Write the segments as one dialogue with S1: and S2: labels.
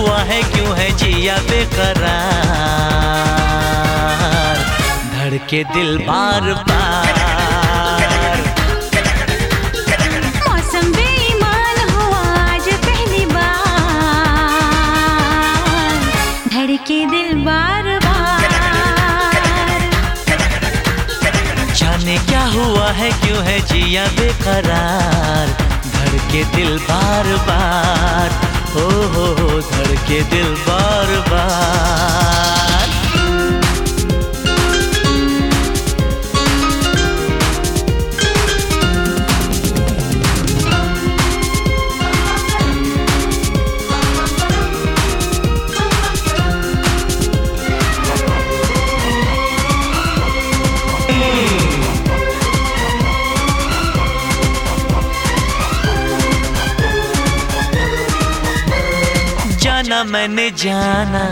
S1: हुआ है क्यों है जिया बेकरार, धड़के दिल बार बार।
S2: मौसम बेईमान हुआ आज पहली बार, धड़के दिल बार बार।
S1: जाने क्या हुआ है क्यों है जिया बेकरार, धड़के दिल बार बार। हो धड़के दिल बार बार। जाना मैंने जाना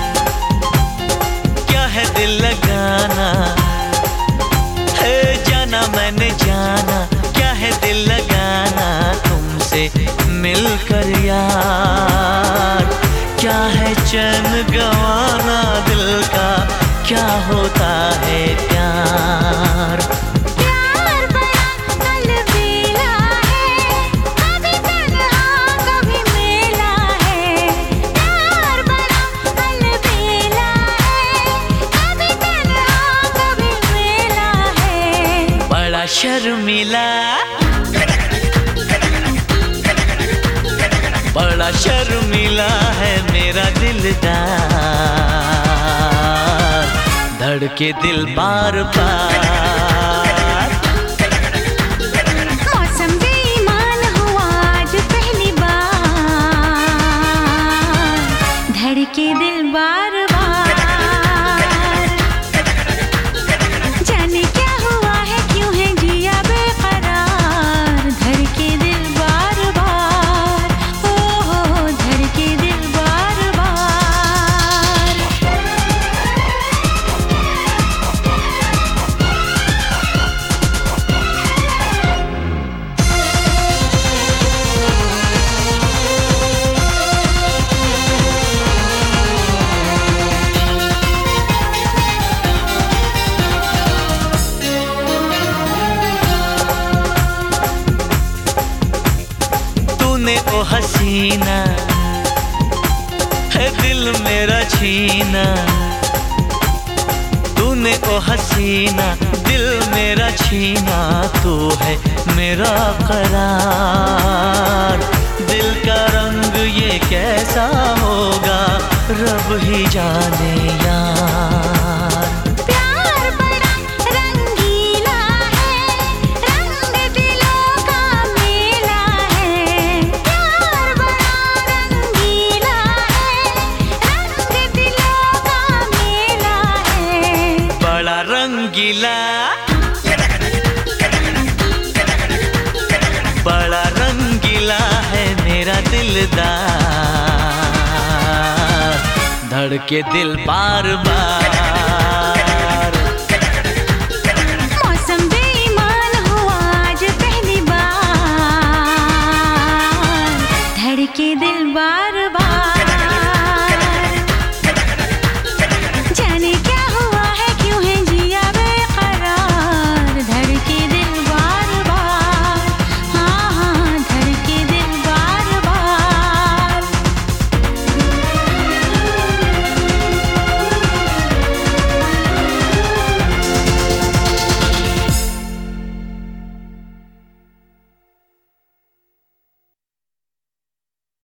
S1: क्या है दिल लगाना, है जाना मैंने जाना क्या है दिल लगाना, तुमसे मिलकर यार। क्या है चैन गंवाना दिल का, क्या होता है प्यार। शर्मिला बड़ा शर्मिला है मेरा दिलदार, धड़के दिल बार बार।
S2: मौसम बेईमान हुआ आज पहली बार, धड़के दिल बार बार। जाने क्या हुआ है क्यों है जिया बेकरार, धड़के दिल बार बार। ओ धड़के दिल बार बार।
S1: ओ हसीना है दिल मेरा छीना, तूने ओ हसीना दिल मेरा छीना, तू है मेरा करार। दिल का रंग ये कैसा होगा रब ही जाने यार। रंगीला बड़ा रंगीला है मेरा दिलदार, धड़के दिल बार बार।
S2: मौसम बेईमान हुआ आज पहली बार, धड़के दिल बार बार।